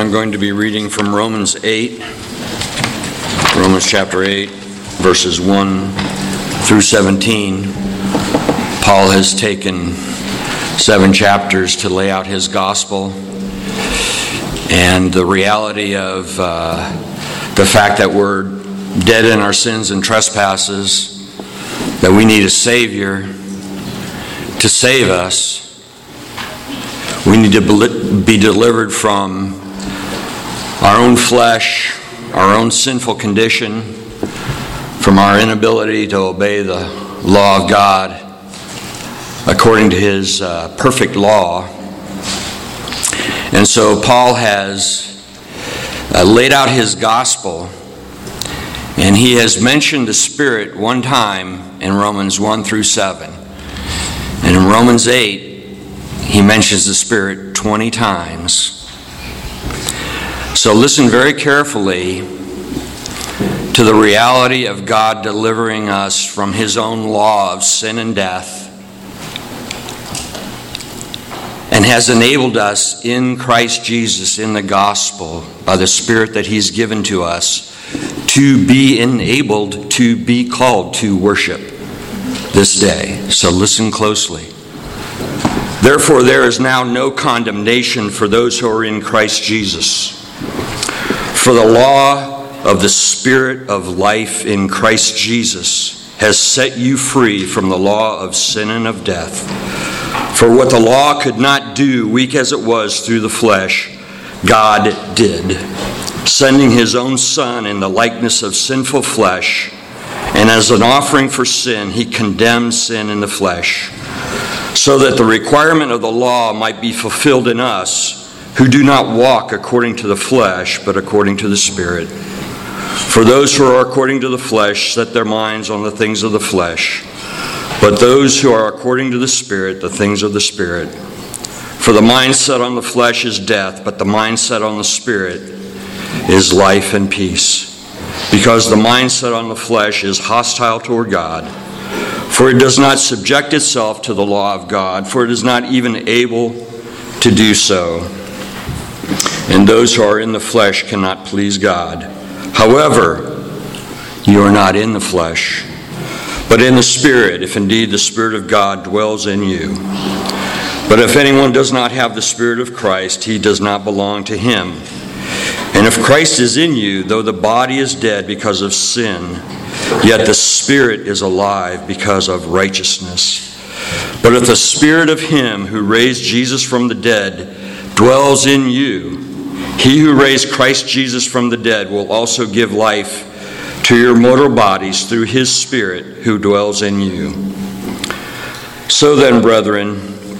I'm going to be reading from Romans chapter 8, verses 1 through 17. Paul has taken 7 chapters to lay out his gospel and the reality of the fact that we're dead in our sins and trespasses, that we need a Savior to save us. We need to be delivered from our own flesh, our own sinful condition, from our inability to obey the law of God according to His perfect law. And so Paul has laid out his gospel, and he has mentioned the Spirit one time in Romans 1 through 7. And in Romans 8, he mentions the Spirit 20 times. So listen very carefully to the reality of God delivering us from His own law of sin and death, and has enabled us in Christ Jesus, in the gospel, by the Spirit that He's given to us, to be enabled to be called to worship this day. So listen closely. Therefore, there is now no condemnation for those who are in Christ Jesus. For the law of the Spirit of life in Christ Jesus has set you free from the law of sin and of death. For what the law could not do, weak as it was through the flesh, God did, sending His own Son in the likeness of sinful flesh, and as an offering for sin, He condemned sin in the flesh, so that the requirement of the law might be fulfilled in us, who do not walk according to the flesh, but according to the Spirit. For those who are according to the flesh set their minds on the things of the flesh, but those who are according to the Spirit, the things of the Spirit. For the mind set on the flesh is death, but the mind set on the Spirit is life and peace. Because the mind set on the flesh is hostile toward God, for it does not subject itself to the law of God, for it is not even able to do so. And those who are in the flesh cannot please God. However, you are not in the flesh, but in the Spirit, if indeed the Spirit of God dwells in you. But if anyone does not have the Spirit of Christ, he does not belong to Him. And if Christ is in you, though the body is dead because of sin, yet the Spirit is alive because of righteousness. But if the Spirit of Him who raised Jesus from the dead dwells in you, He who raised Christ Jesus from the dead will also give life to your mortal bodies through His Spirit who dwells in you. So then, brethren,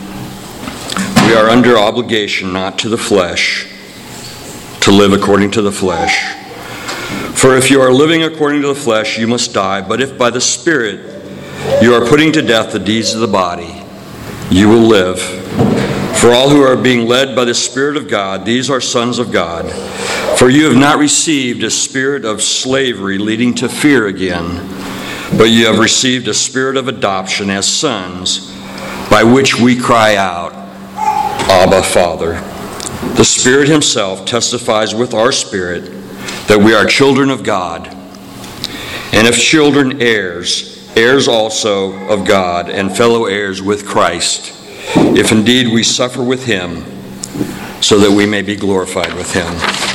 we are under obligation not to the flesh, to live according to the flesh. For if you are living according to the flesh, you must die. But if by the Spirit you are putting to death the deeds of the body, you will live. For all who are being led by the Spirit of God, these are sons of God. For you have not received a spirit of slavery leading to fear again, but you have received a spirit of adoption as sons, by which we cry out, Abba, Father. The Spirit Himself testifies with our spirit that we are children of God, and if children, heirs, heirs also of God, and fellow heirs with Christ, if indeed we suffer with Him, so that we may be glorified with Him.